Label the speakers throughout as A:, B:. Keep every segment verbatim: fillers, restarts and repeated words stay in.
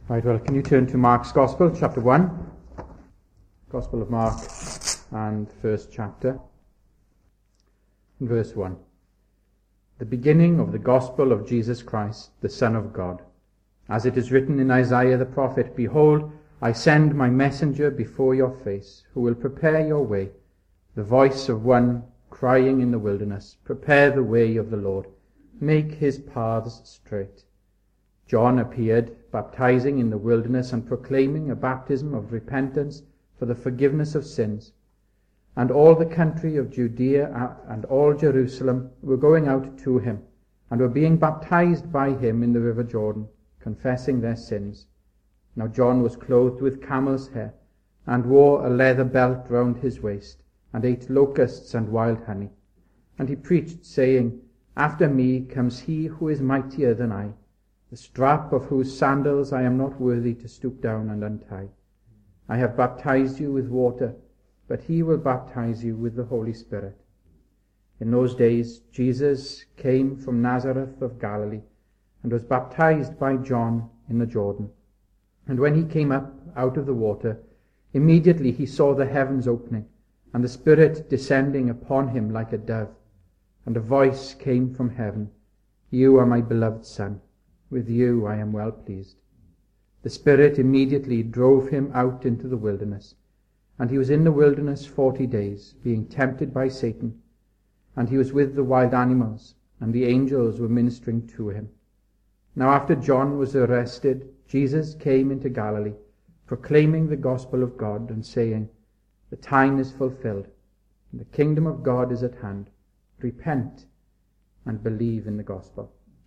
A: Right, well, can you turn to Mark's Gospel, chapter one? Gospel of Mark and first chapter. In verse one. The beginning of the Gospel of Jesus Christ, the Son of God. As it is written in Isaiah the prophet, Behold, I send my messenger before your face, who will prepare your way, the voice of one crying in the wilderness, Prepare the way of the Lord, make his paths straight. John appeared, baptizing in the wilderness and proclaiming a baptism of repentance for the forgiveness of sins. And all the country of Judea and all Jerusalem were going out to him, and were being baptized by him in the river Jordan, confessing their sins. Now John was clothed with camel's hair, and wore a leather belt round his waist, and ate locusts and wild honey. And he preached, saying, After me comes he who is mightier than I, the strap of whose sandals I am not worthy to stoop down and untie. I have baptized you with water, but he will baptize you with the Holy Spirit. In those days Jesus came from Nazareth of Galilee, and was baptized by John in the Jordan. And when he came up out of the water, immediately he saw the heavens opening, and the Spirit descending upon him like a dove. And a voice came from heaven, You are my beloved Son, with you I am well pleased. The Spirit immediately drove him out into the wilderness, and he was in the wilderness forty days, being tempted by Satan. And he was with the wild animals, and the angels were ministering to him. Now after John was arrested, Jesus came into Galilee, proclaiming the gospel of God, and saying, The time is fulfilled, and the kingdom of God is at hand. Repent and believe in the gospel.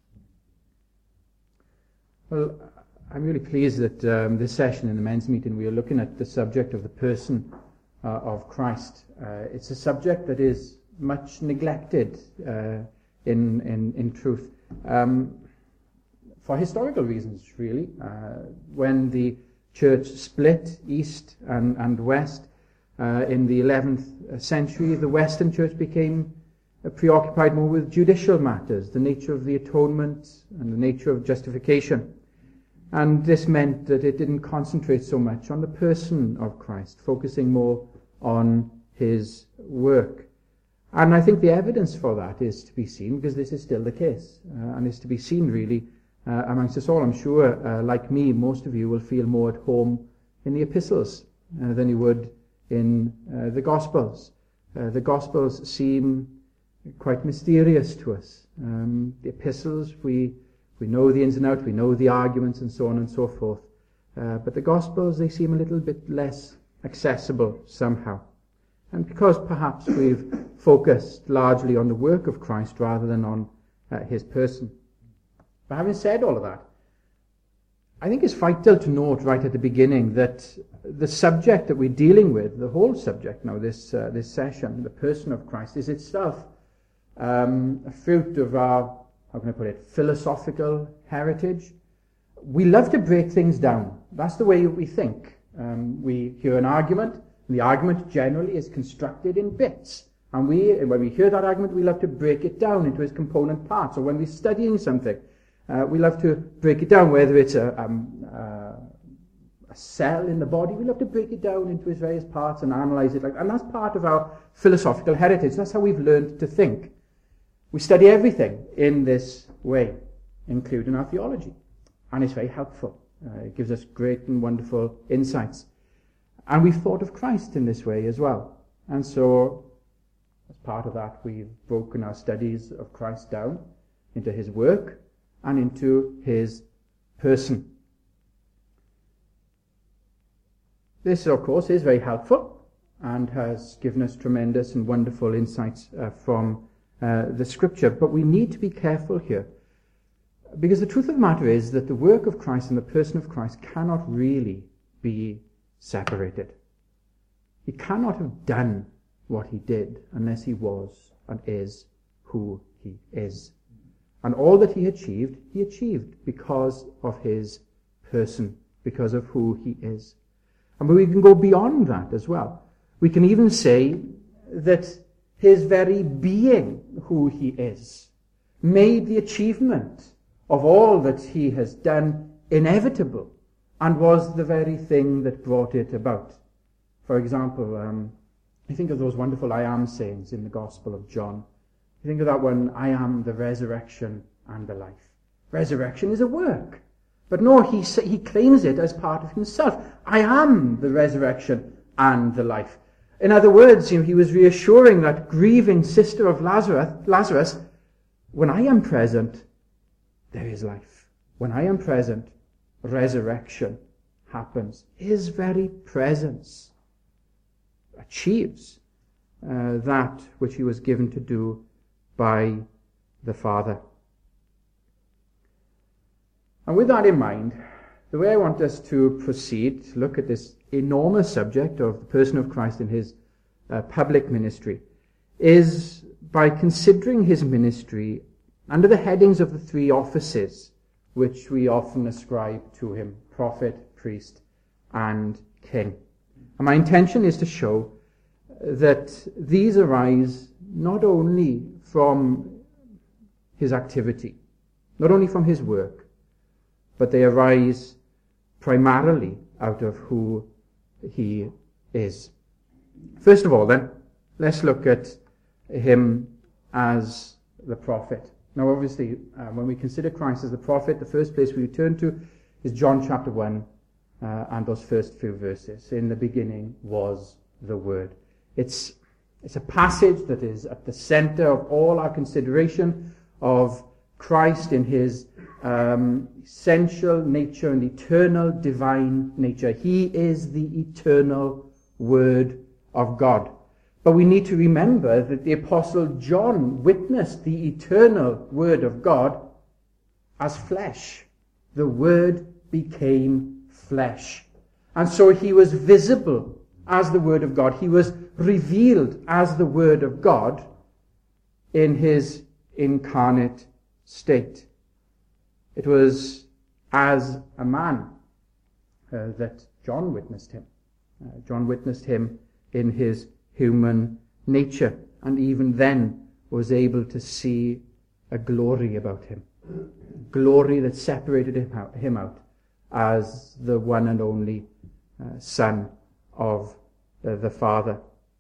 A: Well, I'm really pleased that um, this session in the men's meeting we are looking at the subject of the person uh, of Christ. Uh, it's a subject that is much neglected uh, in, in, in truth, um, for historical reasons, really. Uh, when the church split east and, and west uh, in the eleventh century, the Western church became uh, preoccupied more with judicial matters, the nature of the atonement and the nature of justification. And this meant that it didn't concentrate so much on the person of Christ, focusing more on his work. And I think the evidence for that is to be seen, because this is still the case, uh, and is to be seen really uh, amongst us all. I'm sure, uh, like me, most of you will feel more at home in the epistles uh, than you would in uh, the Gospels. Uh, the Gospels seem quite mysterious to us. Um, the epistles, we... We know the ins and outs, we know the arguments and so on and so forth. Uh, but the Gospels, they seem a little bit less accessible somehow. And because perhaps we've focused largely on the work of Christ rather than on uh, his person. But having said all of that, I think it's vital to note right at the beginning that the subject that we're dealing with, the whole subject now, this, uh, this session, the person of Christ, is itself um, a fruit of our, how can I put it, philosophical heritage. We love to break things down. That's the way we think. Um, we hear an argument, and the argument generally is constructed in bits. And we, when we hear that argument, we love to break it down into its component parts. Or when we're studying something, uh, we love to break it down, whether it's a, um, uh, a cell in the body, we love to break it down into its various parts and analyze it like that. And that's part of our philosophical heritage. That's how we've learned to think. We study everything in this way, including our theology. And it's very helpful. Uh, it gives us great and wonderful insights. And we've thought of Christ in this way as well. And so, as part of that, we've broken our studies of Christ down into his work and into his person. This, of course, is very helpful and has given us tremendous and wonderful insights uh, from Uh, the scripture. But we need to be careful here, because the truth of the matter is that the work of Christ and the person of Christ cannot really be separated. He cannot have done what he did unless he was and is who he is. And all that he achieved, he achieved because of his person, because of who he is. And we can go beyond that as well. We can even say that his very being who he is made the achievement of all that he has done inevitable and was the very thing that brought it about. For example, um, I think of those wonderful I am sayings in the Gospel of John. You think of that one, I am the resurrection and the life. Resurrection is a work. But no, he, he claims it as part of himself. I am the resurrection and the life. In other words, you know, he was reassuring that grieving sister of Lazarus, Lazarus, when I am present, there is life. When I am present, resurrection happens. His very presence achieves uh, that which he was given to do by the Father. And with that in mind, the way I want us to proceed, to look at this enormous subject of the person of Christ in his uh, public ministry, is by considering his ministry under the headings of the three offices which we often ascribe to him: prophet, priest, and king. And my intention is to show that these arise not only from his activity, not only from his work, but they arise primarily out of who he is. First of all, then, let's look at him as the prophet. Now, obviously, uh, when we consider Christ as the prophet, the first place we turn to is John chapter one uh, and those first few verses. In the beginning was the Word. It's, it's a passage that is at the center of all our consideration of Christ in his um, essential nature and eternal divine nature. He is the eternal Word of God. But we need to remember that the Apostle John witnessed the eternal Word of God as flesh. The Word became flesh. And so he was visible as the Word of God. He was revealed as the Word of God in his incarnate state. It was as a man uh, that John witnessed him. Uh, John witnessed him in his human nature, and even then was able to see a glory about him. Glory that separated him out, him out as the one and only uh, Son of uh, the Father.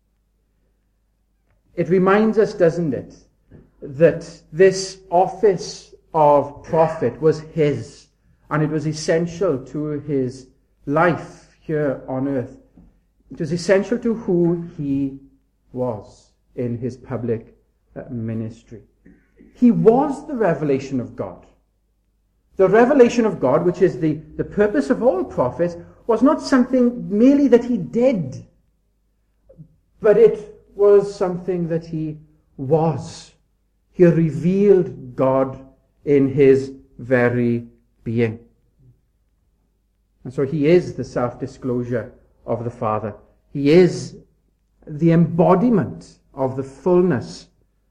A: It reminds us, doesn't it, that this office of prophet was his, and it was essential to his life here on earth. It was essential to who he was in his public uh, ministry. He was the revelation of God. The revelation of God, which is the, the purpose of all prophets, was not something merely that he did, but it was something that he was. He revealed God in his very being. And so he is the self-disclosure of the Father. He is the embodiment of the fullness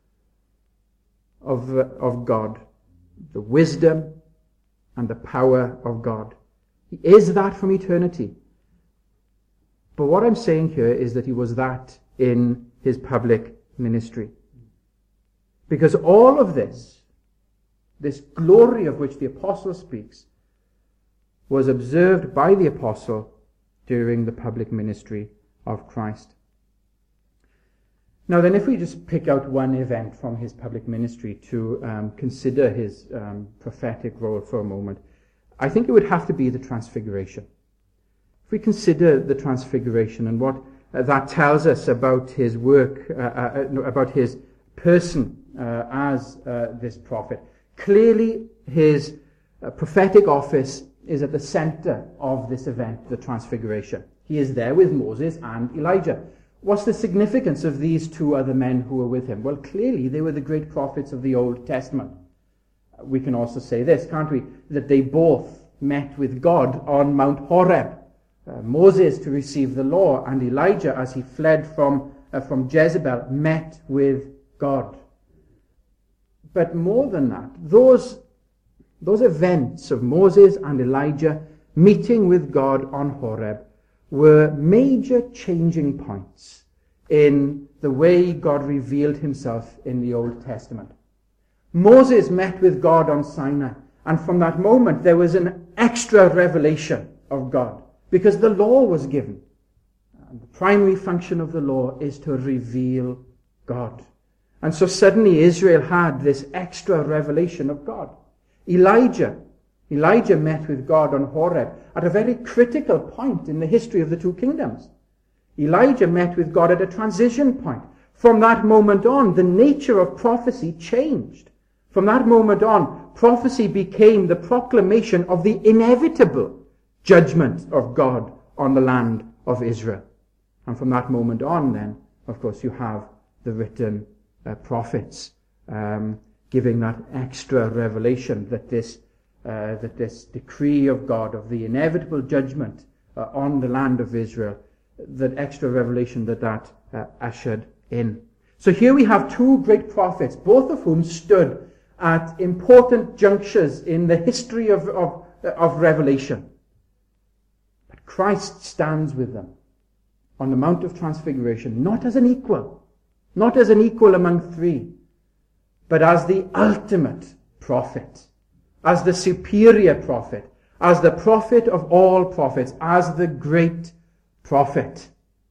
A: of, of God, the wisdom and the power of God. He is that from eternity. But what I'm saying here is that he was that in his public ministry. Because all of this, this glory of which the apostle speaks, was observed by the apostle during the public ministry of Christ. Now then, if we just pick out one event from his public ministry to um, consider his um, prophetic role for a moment, I think it would have to be the Transfiguration. If we consider the Transfiguration and what uh, that tells us about his work, uh, uh, no, about his person uh, as uh, this prophet, clearly his uh, prophetic office is at the center of this event, the Transfiguration. He is there with Moses and Elijah. What's the significance of these two other men who were with him? Well, clearly they were the great prophets of the Old Testament. We can also say this, can't we? That they both met with God on Mount Horeb. Uh, Moses to receive the law, and Elijah, as he fled from, uh, from Jezebel, met with God. But more than that, those Those events of Moses and Elijah meeting with God on Horeb were major changing points in the way God revealed himself in the Old Testament. Moses met with God on Sinai, and from that moment there was an extra revelation of God, because the law was given. And the primary function of the law is to reveal God. And so suddenly Israel had this extra revelation of God. Elijah, Elijah met with God on Horeb at a very critical point in the history of the two kingdoms. Elijah met with God at a transition point. From that moment on, the nature of prophecy changed. From that moment on, prophecy became the proclamation of the inevitable judgment of God on the land of Israel. And from that moment on, then, of course, you have the written uh, prophets um, giving that extra revelation that this uh, that this decree of God of the inevitable judgment uh, on the land of Israel, that extra revelation that that uh, ushered in. So here we have two great prophets, both of whom stood at important junctures in the history of, of, of Revelation. But Christ stands with them on the Mount of Transfiguration, not as an equal, not as an equal among three, but as the ultimate prophet, as the superior prophet, as the prophet of all prophets, as the great prophet.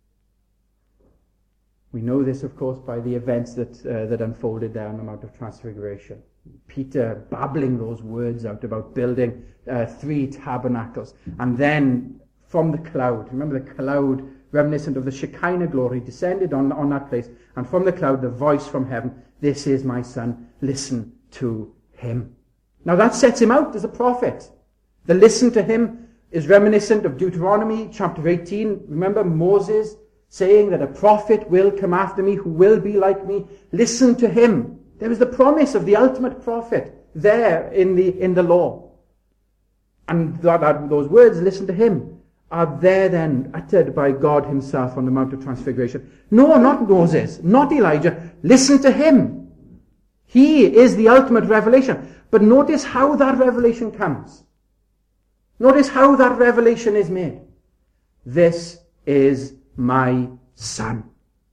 A: We know this, of course, by the events that uh, that unfolded there on the Mount of Transfiguration. Peter babbling those words out about building uh, three tabernacles. And then from the cloud, remember the cloud reminiscent of the Shekinah glory descended on, on that place. And from the cloud, the voice from heaven, "This is my son, listen to him." Now that sets him out as a prophet. The "listen to him" is reminiscent of Deuteronomy chapter eighteen. Remember Moses saying that a prophet will come after me who will be like me. Listen to him. There was the promise of the ultimate prophet there in the in the law. And that, that, those words, "listen to him," are there then uttered by God himself on the Mount of Transfiguration. No, not Moses, not Elijah. Listen to him. He is the ultimate revelation. But notice how that revelation comes. Notice how that revelation is made. "This is my son."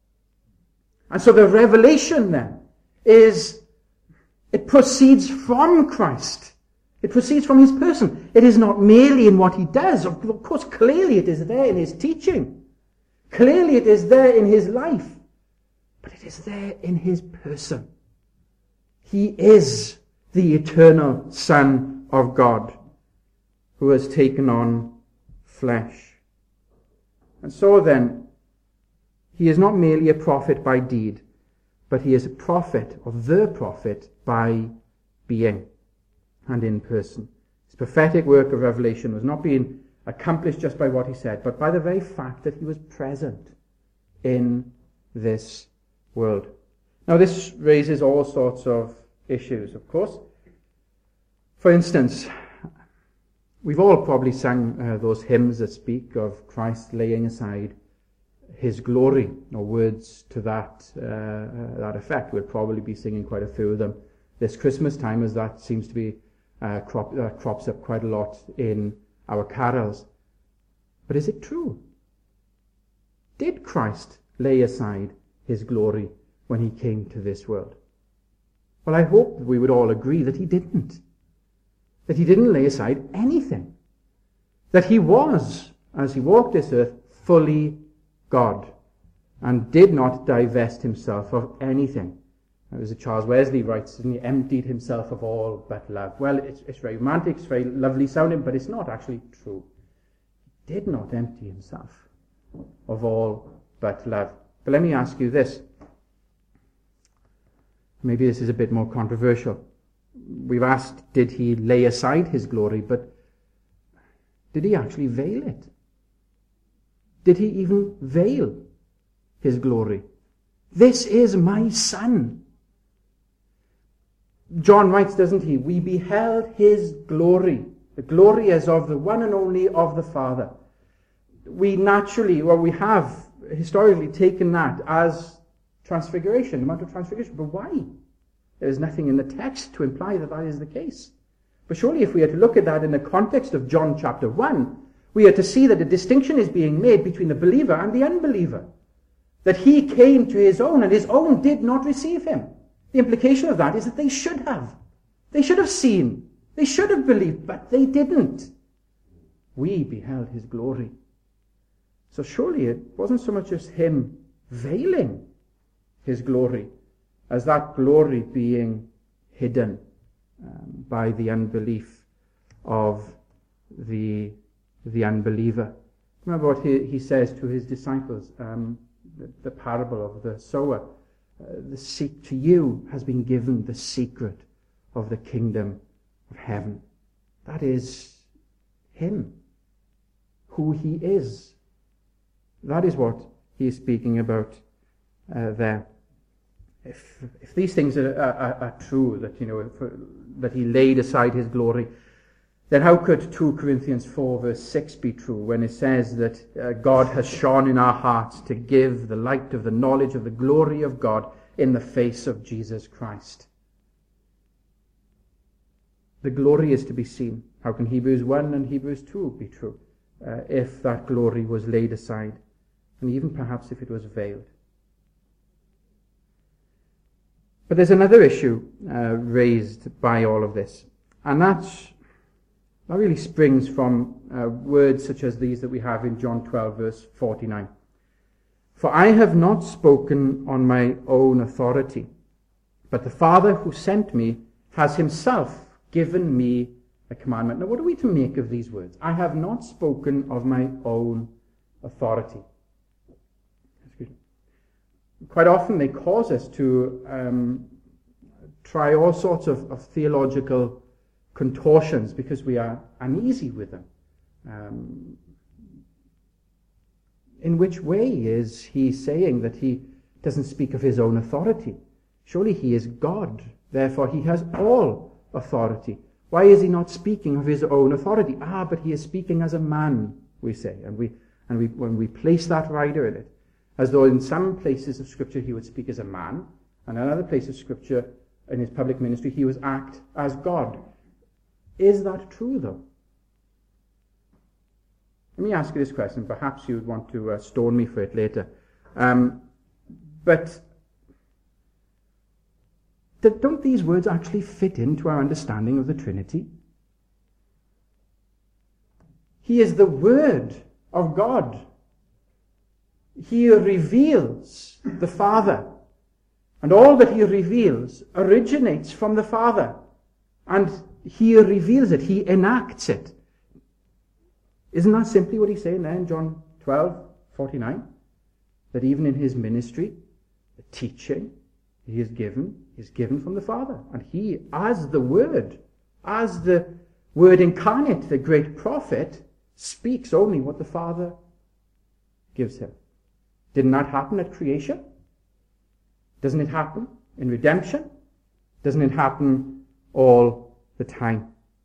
A: And so the revelation then is, it proceeds from Christ. It proceeds from his person. It is not merely in what he does. Of course, clearly it is there in his teaching. Clearly it is there in his life. But it is there in his person. He is the eternal Son of God who has taken on flesh. And so then, he is not merely a prophet by deed, but he is a prophet, or the prophet, by being and in person. His prophetic work of revelation was not being accomplished just by what he said, but by the very fact that he was present in this world. Now this raises all sorts of issues, of course. For instance, we've all probably sung uh, those hymns that speak of Christ laying aside his glory, or words to that uh, uh, that effect. We'll probably be singing quite a few of them this Christmas time, as that seems to be uh, crop, uh, crops up quite a lot in our carols. But is it true? Did Christ lay aside his glory when he came to this world? Well, I hope we would all agree that he didn't. That he didn't lay aside anything. That he was, as he walked this earth, fully God, and did not divest himself of anything. As Charles Wesley writes, and he emptied himself of all but love. Well, it's, it's very romantic, it's very lovely sounding, but it's not actually true. He did not empty himself of all but love. But let me ask you this. Maybe this is a bit more controversial. We've asked, did he lay aside his glory, but did he actually veil it? Did he even veil his glory? "This is my son." John writes, doesn't he? "We beheld his glory. The glory as of the one and only of the Father." We naturally, well, we have historically taken that as transfiguration, the Mount of Transfiguration. But why? There is nothing in the text to imply that that is the case. But surely if we are to look at that in the context of John chapter one, we are to see that a distinction is being made between the believer and the unbeliever. That he came to his own, and his own did not receive him. The implication of that is that they should have. They should have seen. They should have believed, but they didn't. we beheld his glory. So surely it wasn't so much just him veiling his glory as that glory being hidden um, by the unbelief of the, the unbeliever. Remember what he, he says to his disciples, um, the, the parable of the sower. Uh, the seek to you has been given the secret of the kingdom of heaven. That is him, who he is. That is what he is speaking about uh, there. If if these things are, are, are true, that you know if, that he laid aside his glory, then how could two Corinthians four verse six be true when it says that uh, God has shone in our hearts to give the light of the knowledge of the glory of God in the face of Jesus Christ? The glory is to be seen. How can Hebrews one and Hebrews two be true uh, if that glory was laid aside, and even perhaps if it was veiled? But there's another issue uh, raised by all of this, and that's, that really springs from uh, words such as these that we have in John twelve verse forty-nine. For I have not spoken on my own authority, but the Father who sent me has himself given me a commandment. Now what are we to make of these words? I have not spoken of my own authority. Quite often they cause us to um, try all sorts of, of theological contortions because we are uneasy with them. Um, in which way is he saying that he doesn't speak of his own authority? Surely he is God, therefore he has all authority. Why is he not speaking of his own authority? Ah, but he is speaking as a man, we say, and we and we when we place that rider in it, as though in some places of Scripture he would speak as a man, and in another place of Scripture, in his public ministry, he would act as God. Is that true, though? Let me ask you this question. Perhaps you would want to uh, stone me for it later. Um, but don't these words actually fit into our understanding of the Trinity? He is the Word of God. He reveals the Father. And all that he reveals originates from the Father. And he reveals it. He enacts it. Isn't that simply what he's saying there in John twelve forty-nine? That even in his ministry, the teaching he is given is given from the Father. And he, as the Word, as the Word incarnate, the great prophet, speaks only what the Father gives him. Didn't that happen at creation? Doesn't it happen in redemption? Doesn't it happen all the time?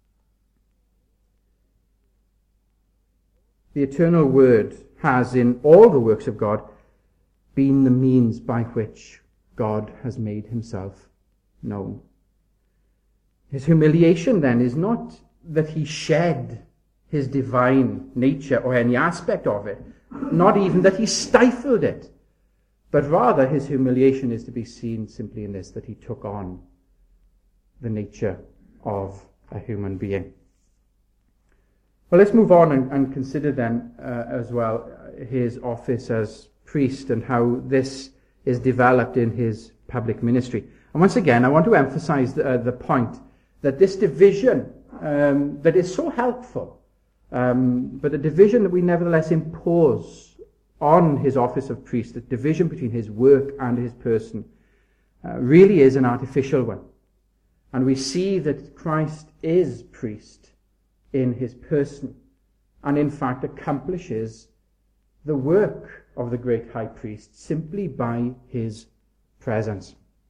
A: The eternal Word has, in all the works of God, been the means by which God has made himself known. His humiliation, then, is not that he shed his divine nature or any aspect of it, not even that he stifled it, but rather his humiliation is to be seen simply in this, that he took on the nature of a human being. Well, let's move on and, and consider then uh, as well his office as priest and how this is developed in his public ministry. And once again, I want to emphasize the, uh, the point that this division um, that is so helpful, um, but a division that we nevertheless impose on his office of priest, the division between his work and his person, uh, really is an artificial one. And we see that Christ is priest in his person, and in fact accomplishes the work of the great high priest simply by his presence.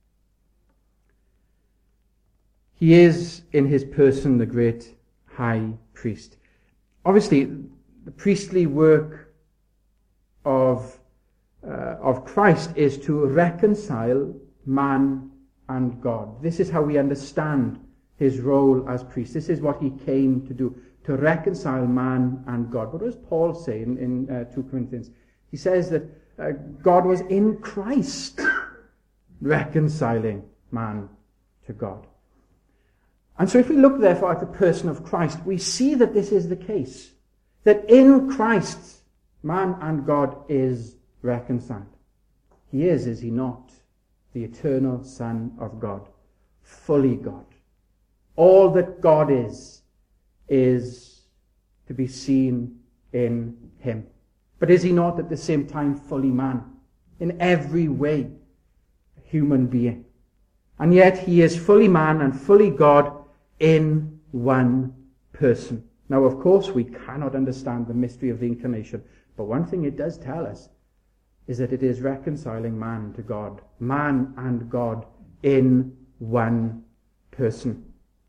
A: He is in his person the great high priest. Obviously, the priestly work of uh, of Christ is to reconcile man and God. This is how we understand his role as priest. This is what he came to do, to reconcile man and God. What does Paul say in, in uh, two Corinthians? He says that uh, God was in Christ reconciling man to God. And so if we look therefore at the person of Christ, we see that this is the case. that in Christ, man and God is reconciled. He is, is he not, the eternal Son of God, fully God. All that God is, is to be seen in him. But is he not at the same time fully man? In every way, a human being. And yet he is fully man and fully God in one person. Now, of course, we cannot understand the mystery of the incarnation, but one thing it does tell us is that it is reconciling man to God, man and God in one person.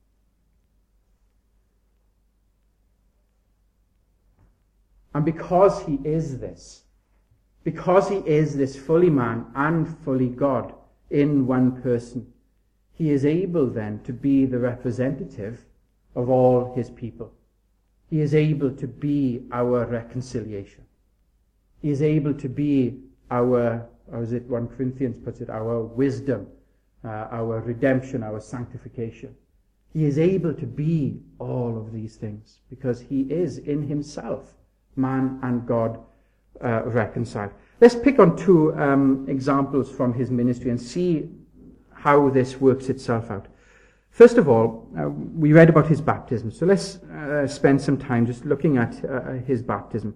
A: And because he is this, because he is this fully man and fully God in one person, he is able then to be the representative of all his people. He is able to be our reconciliation. He is able to be our, or as it First Corinthians puts it, our wisdom, uh, our redemption, our sanctification. He is able to be all of these things because he is in himself man and God uh, reconciled. Let's pick on two um, examples from his ministry and see how this works itself out. First of all, uh, we read about his baptism, so let's uh, spend some time just looking at uh, his baptism.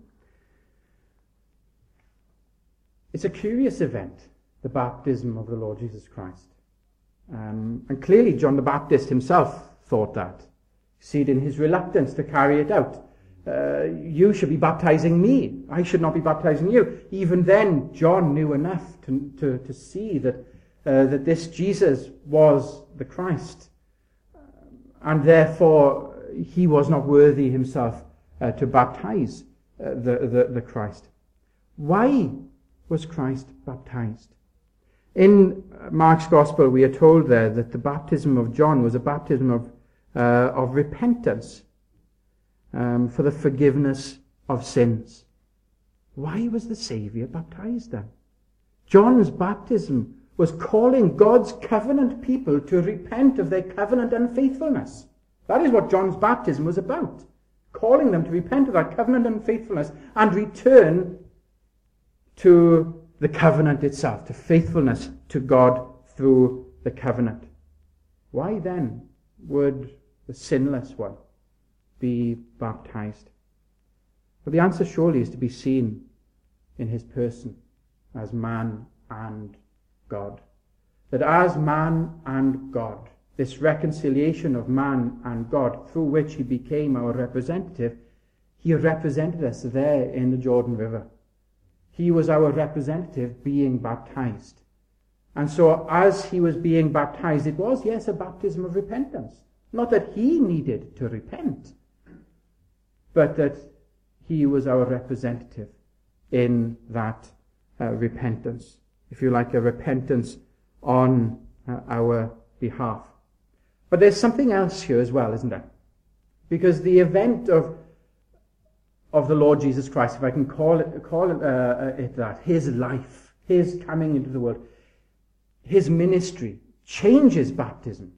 A: It's a curious event, the baptism of the Lord Jesus Christ. Um, and clearly John the Baptist himself thought that. You see it in his reluctance to carry it out. Uh, you should be baptizing me. I should not be baptizing you. Even then, John knew enough to, to, to see that, uh, that this Jesus was the Christ. And therefore, he was not worthy himself uh, to baptize uh, the, the, the Christ. Why was Christ baptized? In Mark's Gospel, we are told there that the baptism of John was a baptism of, uh, of repentance um, for the forgiveness of sins. Why was the Saviour baptized then? John's baptism was calling God's covenant people to repent of their covenant unfaithfulness. That is what John's baptism was about. Calling them to repent of that covenant unfaithfulness and return to the covenant itself, to faithfulness to God through the covenant. Why then would the sinless one be baptized? Well, the answer surely is to be seen in his person as man and God. That as man and God, this reconciliation of man and God through which he became our representative, he represented us there in the Jordan River. He was our representative being baptized. And so as he was being baptized, it was, yes, a baptism of repentance. Not that he needed to repent, but that he was our representative in that uh, repentance. If you like, a repentance on uh, our behalf. But there's something else here as well, isn't there? Because the event of of the Lord Jesus Christ, if I can call it, call it, uh, it that, his life, his coming into the world, his ministry changes baptism.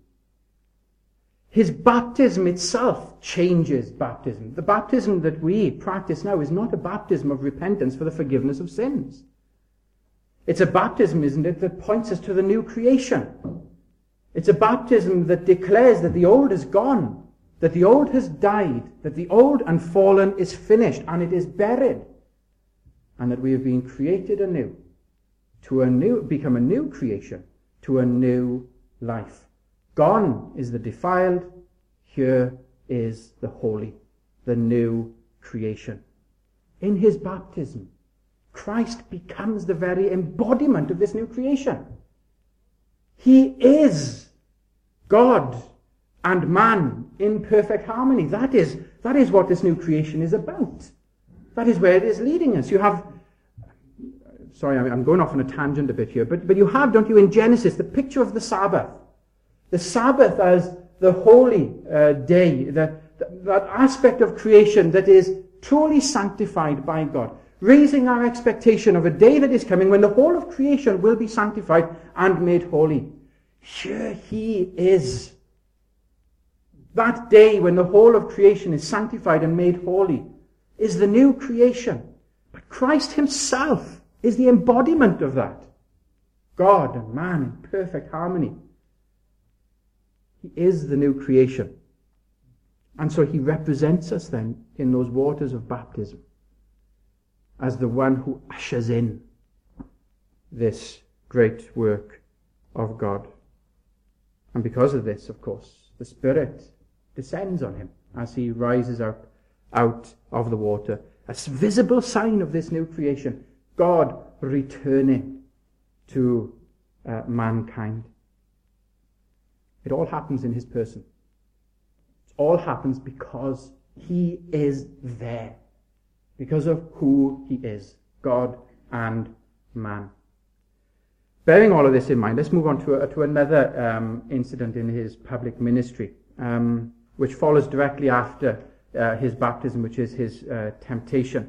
A: His baptism itself changes baptism. The baptism that we practice now is not a baptism of repentance for the forgiveness of sins. It's a baptism, isn't it, that points us to the new creation. It's a baptism that declares that the old is gone, that the old has died, that the old and fallen is finished, and it is buried, and that we have been created anew, to a new, become a new creation, to a new life. Gone is the defiled, here is the holy, the new creation. In his baptism, Christ becomes the very embodiment of this new creation. He is God and man in perfect harmony. That is, that is what this new creation is about. That is where it is leading us. You have, sorry, I'm going off on a tangent a bit here, but, but you have, don't you, in Genesis, the picture of the Sabbath. The Sabbath as the holy uh, day, the, that aspect of creation that is truly sanctified by God, raising our expectation of a day that is coming when the whole of creation will be sanctified and made holy. Here he is. That day when the whole of creation is sanctified and made holy, is the new creation. But Christ himself is the embodiment of that. God and man in perfect harmony. He is the new creation. And so he represents us then in those waters of baptism as the one who ushers in this great work of God. And because of this, of course, the Spirit descends on him as he rises up out of the water. A visible sign of this new creation, God returning to uh, mankind. It all happens in his person. It all happens because he is there. Because of who he is, God and man. Bearing all of this in mind, let's move on to, a, to another um, incident in his public ministry, um, which follows directly after uh, his baptism, which is his uh, temptation.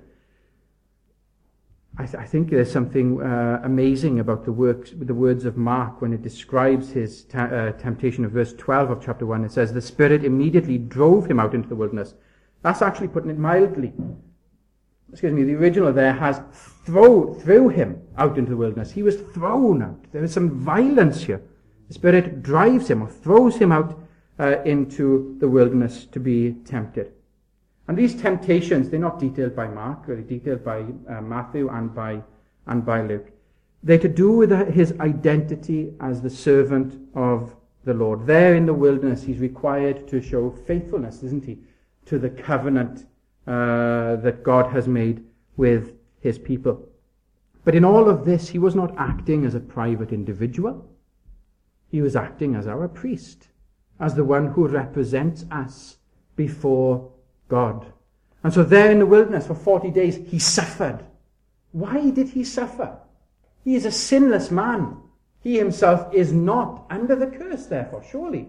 A: I, th- I think there's something uh, amazing about the works, the words of Mark when it describes his ta- uh, temptation of verse twelve of chapter one. It says, the Spirit immediately drove him out into the wilderness. That's actually putting it mildly. Excuse me, the original there has throw, threw him out into the wilderness. He was thrown out. There is some violence here. The Spirit drives him or throws him out uh, into the wilderness to be tempted. And these temptations, they're not detailed by Mark, they're detailed by uh, Matthew and by, and by Luke. They're to do with his identity as the servant of the Lord. There in the wilderness, he's required to show faithfulness, isn't he, to the covenant uh, that God has made with his people. But in all of this, he was not acting as a private individual. He was acting as our priest, as the one who represents us before God. And so there in the wilderness for forty days, he suffered. Why did he suffer? He is a sinless man. He himself is not under the curse, therefore, surely.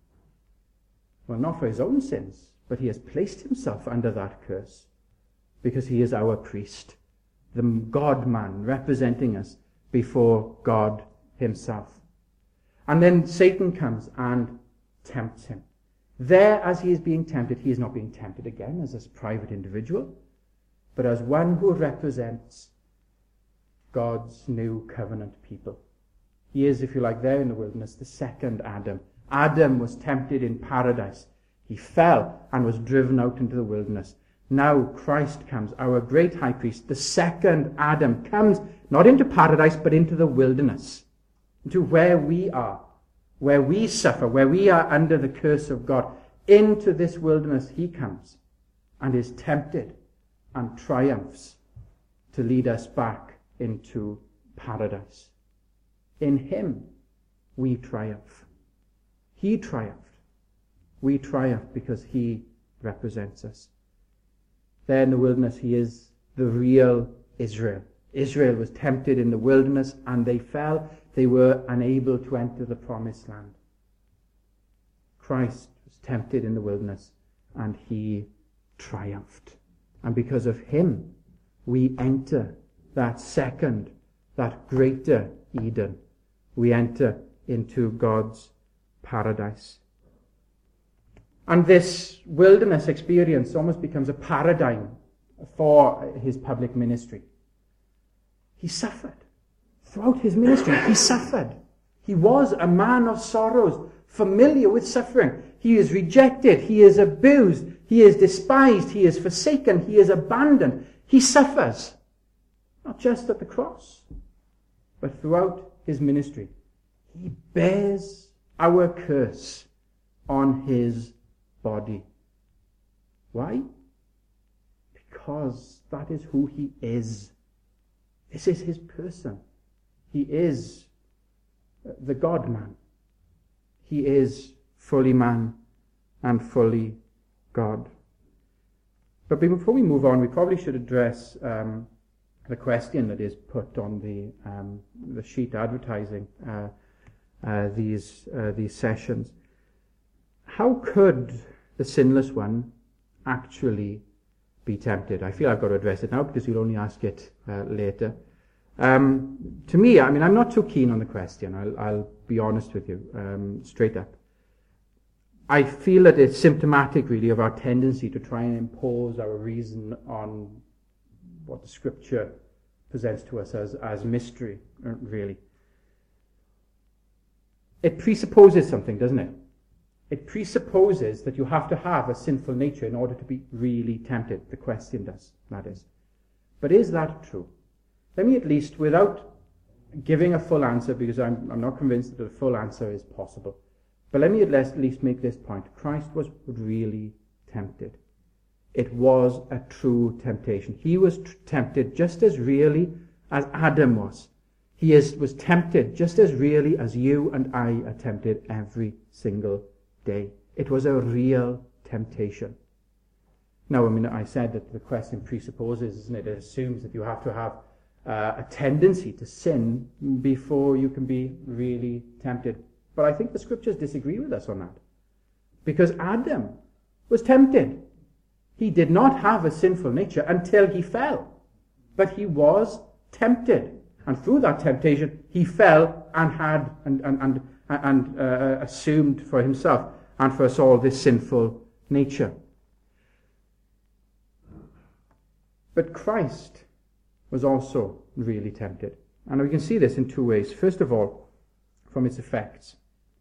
A: Well, not for his own sins, but he has placed himself under that curse because he is our priest, the God-man representing us before God himself. And then Satan comes and tempts him. There, as he is being tempted, he is not being tempted again as a private individual, but as one who represents God's new covenant people. He is, if you like, there in the wilderness, the second Adam. Adam was tempted in paradise. He fell and was driven out into the wilderness. Now Christ comes, our great high priest, the second Adam, comes not into paradise, but into the wilderness, into where we are. Where we suffer, where we are under the curse of God. Into this wilderness he comes and is tempted and triumphs to lead us back into paradise. In him we triumph. He triumphed. We triumph because he represents us. There in the wilderness he is the real Israel. Israel was tempted in the wilderness and they fell. They were unable to enter the promised land. Christ was tempted in the wilderness and he triumphed. And because of him, we enter that second, that greater Eden. We enter into God's paradise. And this wilderness experience almost becomes a paradigm for his public ministry. He suffered. Throughout his ministry, he suffered. He was a man of sorrows, familiar with suffering. He is rejected. He is abused. He is despised. He is forsaken. He is abandoned. He suffers. Not just at the cross, but throughout his ministry. He bears our curse on his body. Why? Because that is who he is. This is his person. He is the God-man. He is fully man and fully God. But before we move on, we probably should address um, the question that is put on the um, the sheet advertising uh, uh, these uh, these sessions. How could the sinless one actually be tempted? I feel I've got to address it now because you'll only ask it uh, later. Um, to me, I mean, I'm not too keen on the question. I'll, I'll be honest with you, um, straight up. I feel that it's symptomatic, really, of our tendency to try and impose our reason on what the Scripture presents to us as, as mystery, really. It presupposes something, doesn't it? It presupposes that you have to have a sinful nature in order to be really tempted. The question does, that is. But is that true? Let me at least, without giving a full answer, because I'm, I'm not convinced that a full answer is possible, but let me at least make this point. Christ was really tempted. It was a true temptation. He was t- tempted just as really as Adam was. He is, was tempted just as really as you and I are tempted every single day. It was a real temptation. Now, I mean, I said that the question presupposes, isn't it? It assumes that you have to have uh, a tendency to sin before you can be really tempted. But I think the Scriptures disagree with us on that. Because Adam was tempted. He did not have a sinful nature until he fell. But he was tempted. And through that temptation, he fell and had and, and, and, and uh, assumed for himself and for us all this sinful nature. But Christ was also really tempted. And we can see this in two ways. First of all, from its effects.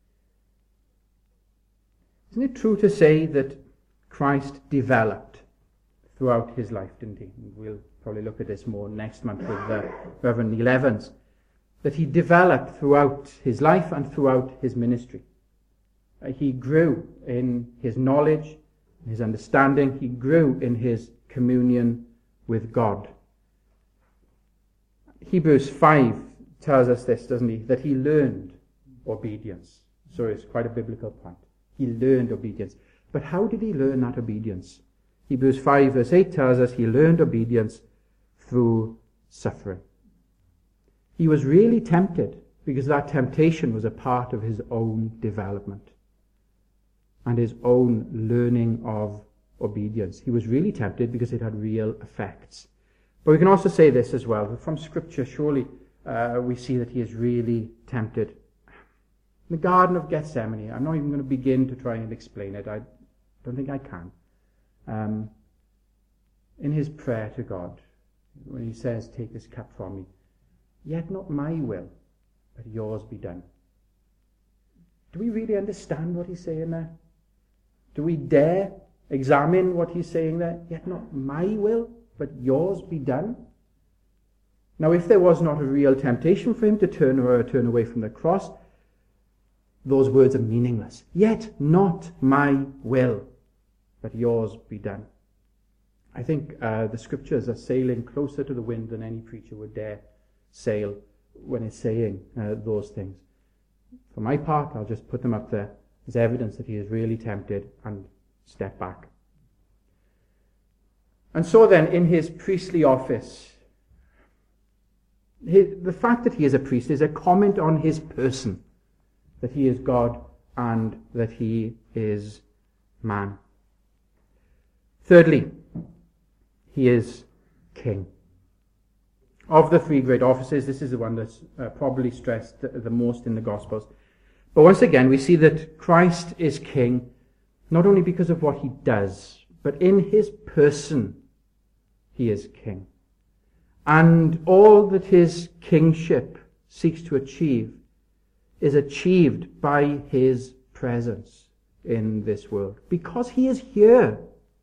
A: Isn't it true to say that Christ developed throughout his life, didn't he? We'll probably look at this more next month with uh, Reverend Neil Evans. That he developed throughout his life and throughout his ministry. Uh, he grew in his knowledge, in his understanding. He grew in his communion with God. Hebrews five tells us this, doesn't he? That he learned obedience. So it's quite a biblical point. He learned obedience. But how did he learn that obedience? Hebrews five verse eight tells us he learned obedience through suffering. He was really tempted because that temptation was a part of his own development and his own learning of obedience. He was really tempted because it had real effects. But we can also say this as well. From Scripture, surely uh, we see that he is really tempted. In the Garden of Gethsemane, I'm not even going to begin to try and explain it. I don't think I can. Um, in his prayer to God, when he says, "Take this cup from me, yet not my will, but yours be done." Do we really understand what he's saying there? Do we dare examine what he's saying there? Yet not my will, but yours be done. Now, if there was not a real temptation for him to turn or turn away from the cross, those words are meaningless. Yet not my will, but yours be done. I think uh, the Scriptures are sailing closer to the wind than any preacher would dare sail when it's saying uh, those things. For my part, I'll just put them up there as evidence that he is really tempted and step back. And so then, in his priestly office, his, the fact that he is a priest is a comment on his person, that he is God and that he is man. Thirdly, he is king. Of the three great offices, this is the one that's uh, probably stressed the, the most in the Gospels. But once again, we see that Christ is king, not only because of what he does, but in his person, he is king. And all that his kingship seeks to achieve is achieved by his presence in this world. Because he is here,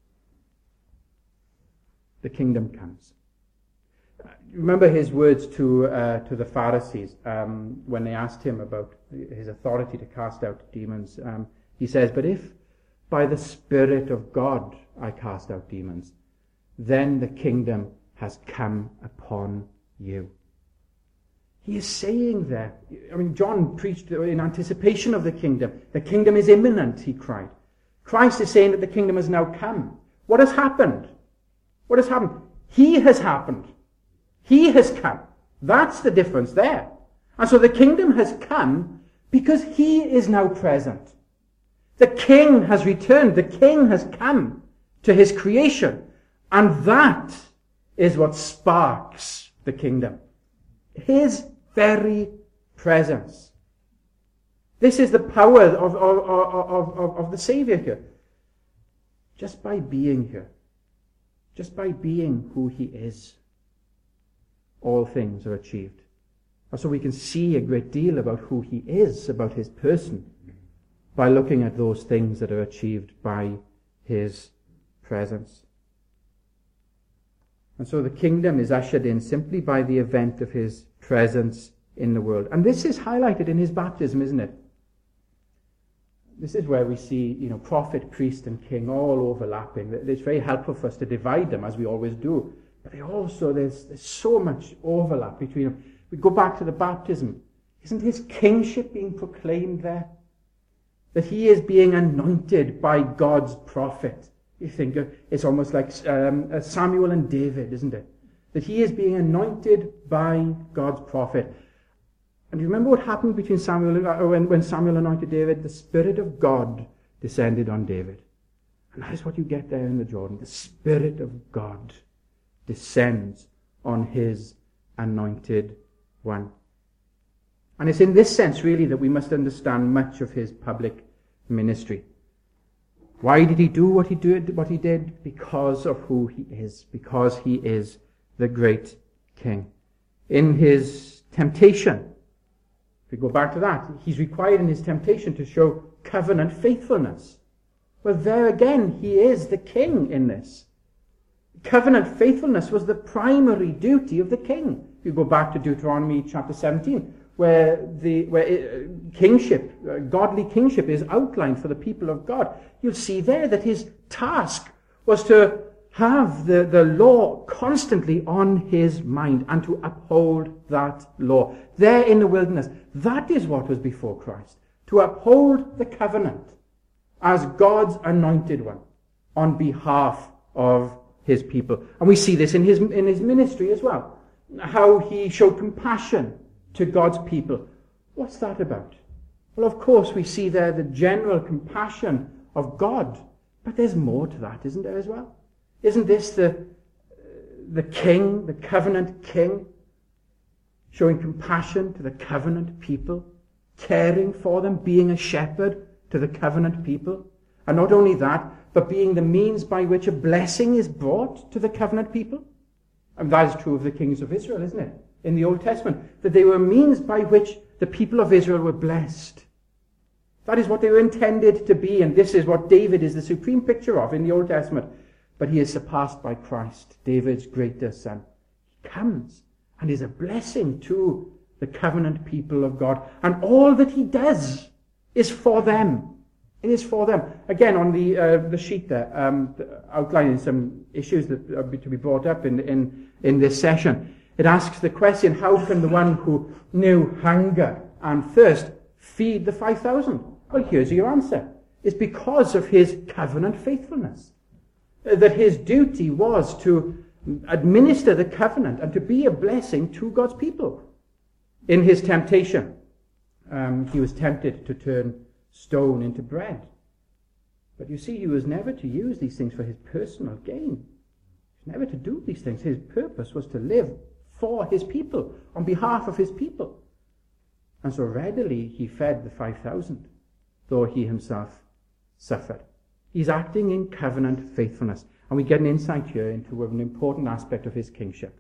A: the kingdom comes. Remember his words to uh, to the Pharisees um, when they asked him about his authority to cast out demons. Um, he says, "But if by the Spirit of God I cast out demons, then the kingdom has come upon you." He is saying there, I mean, John preached in anticipation of the kingdom. The kingdom is imminent, he cried. Christ is saying that the kingdom has now come. What has happened? What has happened? He has happened. He has come. That's the difference there. And so the kingdom has come because he is now present. The king has returned. The king has come to his creation. And that is what sparks the kingdom. His very presence. This is the power of, of, of, of, of the Saviour here. Just by being here, just by being who he is, all things are achieved. And so we can see a great deal about who he is, about his person, by looking at those things that are achieved by his presence. And so the kingdom is ushered in simply by the event of his presence in the world. And this is highlighted in his baptism, isn't it? This is where we see, you know, prophet, priest, and king all overlapping. It's very helpful for us to divide them, as we always do. But they also, there's, there's so much overlap between them. We go back to the baptism. Isn't his kingship being proclaimed there? That he is being anointed by God's prophet. You think it's almost like um, Samuel and David, isn't it? That he is being anointed by God's prophet. And you remember what happened between Samuel uh, when, when Samuel anointed David? The Spirit of God descended on David. And that is what you get there in the Jordan. The Spirit of God descends on his anointed one. And it's in this sense, really, that we must understand much of his public ministry. Why did he do what he did? What he did? Because of who he is. Because he is the great King. In his temptation, if we go back to that, he's required in his temptation to show covenant faithfulness. Well, there again, he is the king in this. Covenant faithfulness was the primary duty of the king. You go back to Deuteronomy chapter seventeen, where the where it, kingship, uh, godly kingship is outlined for the people of God. You'll see there that his task was to have the, the law constantly on his mind and to uphold that law. There in the wilderness, that is what was before Christ. To uphold the covenant as God's anointed one on behalf of his people. And we see this in his, in his ministry as well. How he showed compassion to God's people. What's that about? Well, of course, we see there the general compassion of God. But there's more to that, isn't there, as well? Isn't this the, the king, the covenant king, showing compassion to the covenant people, caring for them, being a shepherd to the covenant people? And not only that, but being the means by which a blessing is brought to the covenant people? And that is true of the kings of Israel, isn't it? In the Old Testament, that they were means by which the people of Israel were blessed. That is what they were intended to be, and this is what David is the supreme picture of in the Old Testament. But he is surpassed by Christ, David's greater son. He comes and is a blessing to the covenant people of God. And all that he does is for them. It is for them. Again, on the uh, the sheet there, um, outlining some issues that are to be brought up in, in, in this session. It asks the question, how can the one who knew hunger and thirst feed the five thousand? Well, here's your answer. It's because of his covenant faithfulness. That his duty was to administer the covenant and to be a blessing to God's people. In his temptation, um, he was tempted to turn stone into bread. But you see, he was never to use these things for his personal gain. He was never to do these things. His purpose was to live for his people, on behalf of his people. And so readily he fed the five thousand, though he himself suffered. He's acting in covenant faithfulness. And we get an insight here into an important aspect of his kingship.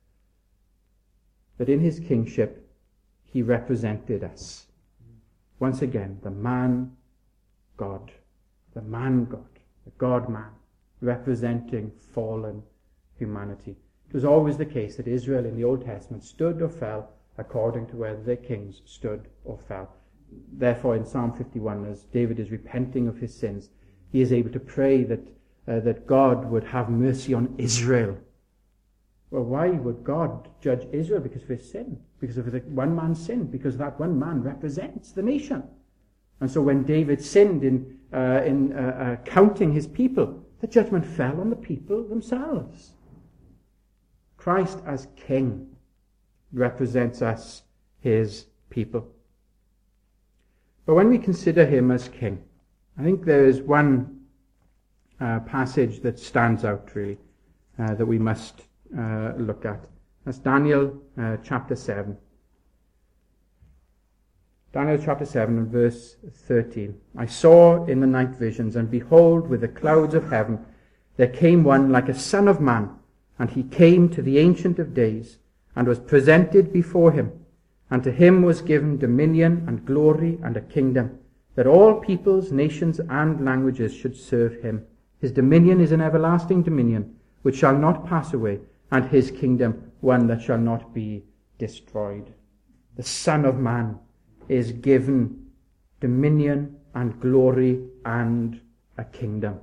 A: That in his kingship, he represented us. Once again, the man God, the man God, the God-man, representing fallen humanity. It was always the case that Israel in the Old Testament stood or fell according to whether their kings stood or fell. Therefore, in Psalm fifty-one, as David is repenting of his sins, he is able to pray that uh, that God would have mercy on Israel. Well, why would God judge Israel? Because of his sin. Because of the one man's sin. Because that one man represents the nation. And so when David sinned in, uh, in uh, uh, counting his people, the judgment fell on the people themselves. Christ as king represents us, his people. But when we consider him as king, I think there is one uh, passage that stands out really, uh, that we must uh, look at. That's Daniel uh, chapter seven. Daniel chapter seven and verse thirteen. I saw in the night visions, and behold, with the clouds of heaven, there came one like a son of man, and he came to the Ancient of Days, and was presented before him. And to him was given dominion and glory and a kingdom, that all peoples, nations, and languages should serve him. His dominion is an everlasting dominion, which shall not pass away, and his kingdom one that shall not be destroyed. The Son of Man is given dominion and glory and a kingdom.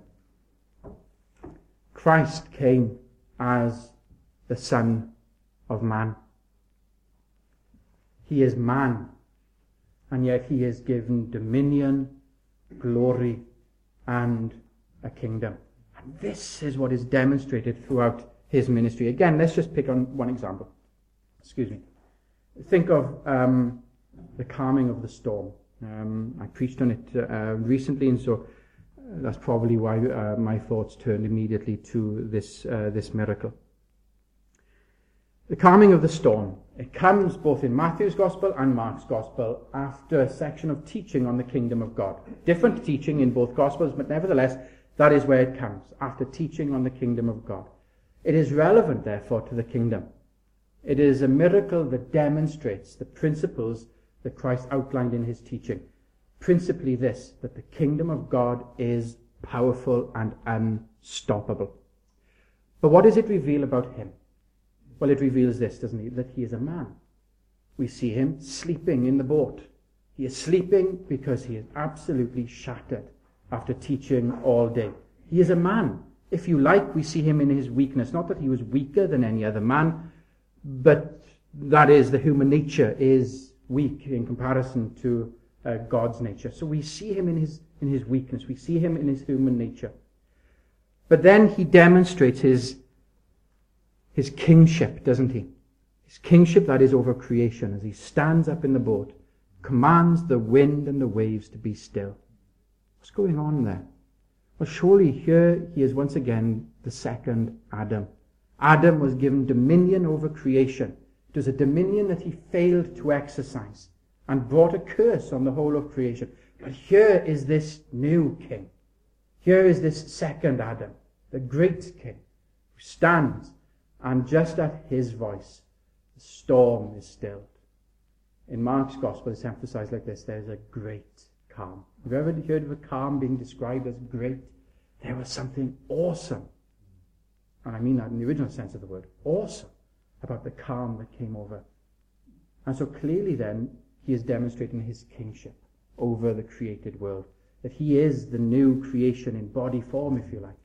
A: Christ came as the Son of Man. He is man, and yet he is given dominion, glory, and a kingdom. And this is what is demonstrated throughout his ministry. Again, let's just pick on one example. Excuse me. Think of um, the calming of the storm. Um, I preached on it uh, recently, and so that's probably why uh, my thoughts turned immediately to this uh, this miracle. The calming of the storm. It comes both in Matthew's Gospel and Mark's Gospel after a section of teaching on the kingdom of God. Different teaching in both Gospels, but nevertheless, that is where it comes, after teaching on the kingdom of God. It is relevant, therefore, to the kingdom. It is a miracle that demonstrates the principles that Christ outlined in his teaching. Principally this, that the kingdom of God is powerful and unstoppable. But what does it reveal about him? Well, it reveals this, doesn't it? That he is a man. We see him sleeping in the boat. He is sleeping because he is absolutely shattered after teaching all day. He is a man. If you like, we see him in his weakness. Not that he was weaker than any other man, but that is, the human nature is weak in comparison to uh, God's nature. So we see him in his in his weakness. We see him in his human nature. But then he demonstrates his his kingship, doesn't he? His kingship that is over creation, as he stands up in the boat, commands the wind and the waves to be still. What's going on there? Well, surely here he is once again the second Adam. Adam was given dominion over creation. It was a dominion that he failed to exercise and brought a curse on the whole of creation. But here is this new king. Here is this second Adam, the great king, who stands, and just at his voice, the storm is stilled. In Mark's Gospel, it's emphasized like this: there's a great calm. Have you ever heard of a calm being described as great? There was something awesome, and I mean that in the original sense of the word, awesome, about the calm that came over. And so clearly then, he is demonstrating his kingship over the created world, that he is the new creation in body form, if you like.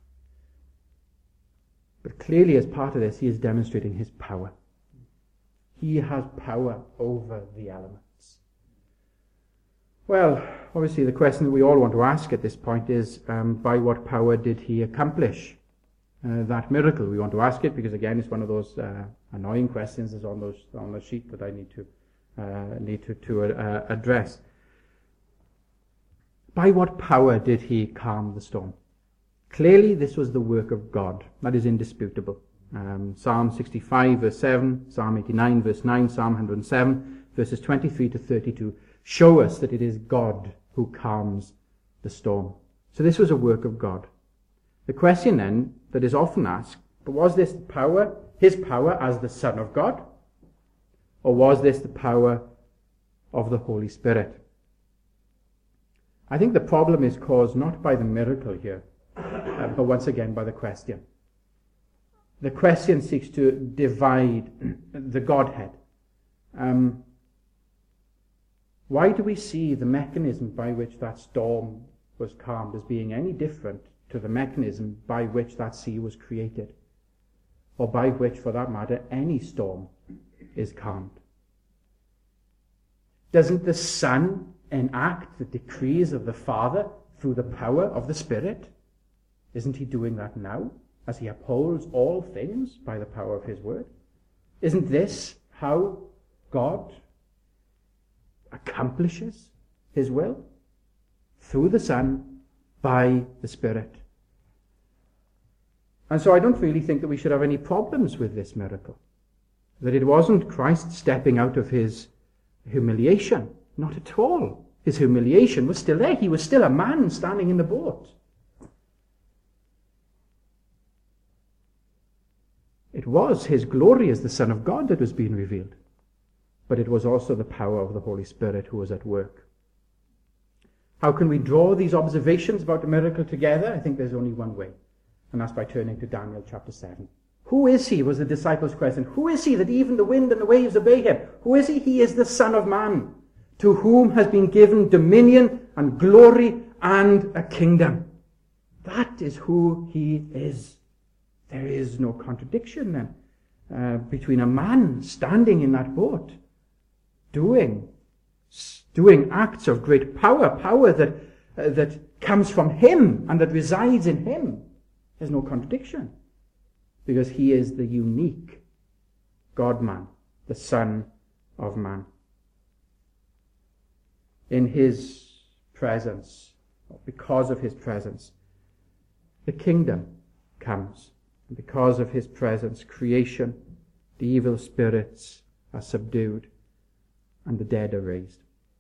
A: But clearly, as part of this, he is demonstrating his power. He has power over the elements. Well, obviously the question that we all want to ask at this point is, um, by what power did he accomplish uh, that miracle? We want to ask it because, again, it's one of those uh, annoying questions that's on those on the sheet that I need to uh, need to, to uh, address. By what power did he calm the storm? Clearly, this was the work of God. That is indisputable. Um, Psalm sixty-five, verse seven, Psalm eighty-nine, verse nine, Psalm one hundred seven, verses twenty-three to thirty-two, show us that it is God who calms the storm. So this was a work of God. The question then that is often asked, but was this the power, his power as the Son of God? Or was this the power of the Holy Spirit? I think the problem is caused not by the miracle here, uh, but once again by the question. The question seeks to divide the Godhead. Um, why do we see the mechanism by which that storm was calmed as being any different to the mechanism by which that sea was created? Or by which, for that matter, any storm is calmed? Doesn't the Son enact the decrees of the Father through the power of the Spirit? Isn't he doing that now, as he upholds all things by the power of his word? Isn't this how God accomplishes his will? Through the Son, by the Spirit. And so I don't really think that we should have any problems with this miracle. That it wasn't Christ stepping out of his humiliation Not at all. His humiliation was still there. He was still a man standing in the boat. It was his glory as the Son of God that was being revealed. But it was also the power of the Holy Spirit who was at work. How can we draw these observations about the miracle together? I think there's only one way, and that's by turning to Daniel chapter seven. Who is he, was the disciples' question. Who is he that even the wind and the waves obey him? Who is he? He is the Son of Man, to whom has been given dominion and glory and a kingdom. That is who he is. There is no contradiction then uh, between a man standing in that boat, doing doing acts of great power, power that uh, that comes from him and that resides in him. There's no contradiction, because he is the unique God-man, the Son of Man. In his presence, because of his presence, the kingdom comes. And because of his presence, creation, the evil spirits are subdued, and the dead are raised.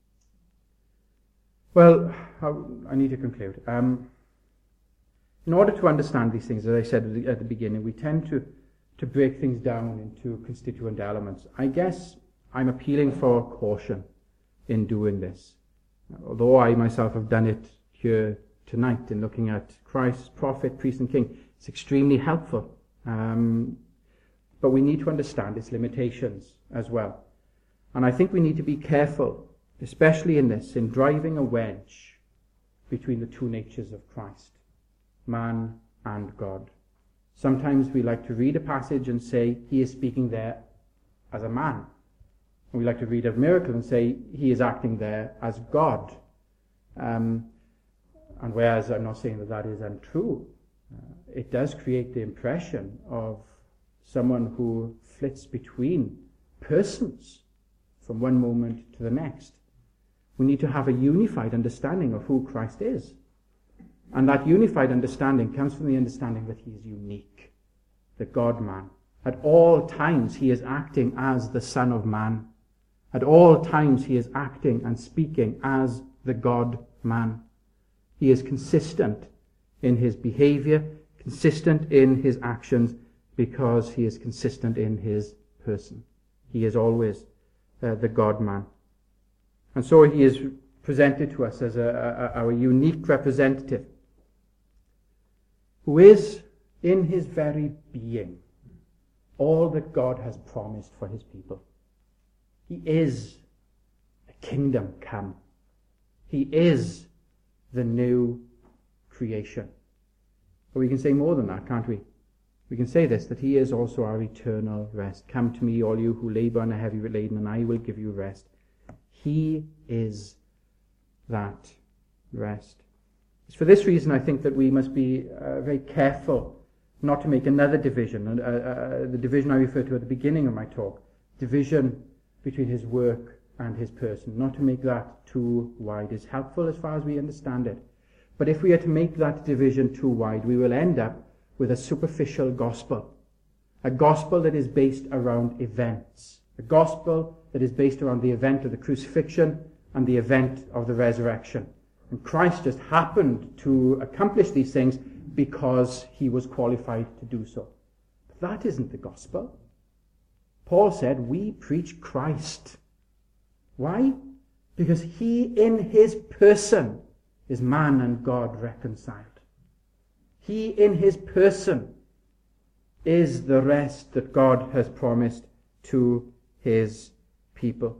A: Well, I need to conclude. Um, in order to understand these things, as I said at the, at the beginning, we tend to, to break things down into constituent elements. I guess I'm appealing for caution in doing this. Although I myself have done it here tonight in looking at Christ, prophet, priest and king, it's extremely helpful. Um, but we need to understand its limitations as well. And I think we need to be careful, especially in this, in driving a wedge between the two natures of Christ, man and God. Sometimes we like to read a passage and say he is speaking there as a man. And we like to read a miracle and say he is acting there as God. Um, and whereas I'm not saying that that is untrue, uh, it does create the impression of someone who flits between persons from one moment to the next. We need to have a unified understanding of who Christ is. And that unified understanding comes from the understanding that he is unique, the God-man. At all times he is acting as the Son of Man. At all times he is acting and speaking as the God-man. He is consistent in his behavior, consistent in his actions, because he is consistent in his person. He is always uh, the God-man. And so he is presented to us as a, a, our unique representative, who is, in his very being, all that God has promised for his people. He is a kingdom come. He is the new creation. But we can say more than that, can't we? We can say this, that he is also our eternal rest. Come to me, all you who labor and are heavy laden, and I will give you rest. He is that rest. It's for this reason I think that we must be uh, very careful not to make another division, uh, uh, the division I referred to at the beginning of my talk, division between his work and his person. Not to make that too wide. It's helpful as far as we understand it. But if we are to make that division too wide, we will end up with a superficial gospel. A gospel that is based around events. A gospel that is based around the event of the crucifixion and the event of the resurrection. And Christ just happened to accomplish these things because he was qualified to do so. But that isn't the gospel. Paul said, we preach Christ. Why? Because he in his person is man and God reconciled. He in his person is the rest that God has promised to his people.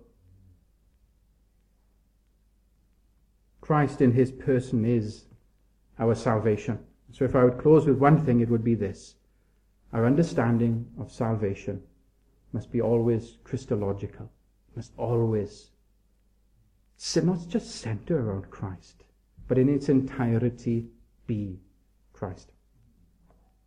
A: Christ in his person is our salvation. So if I would close with one thing, it would be this. Our understanding of salvation must be always Christological. Must always not just center around Christ, but in its entirety be Christ.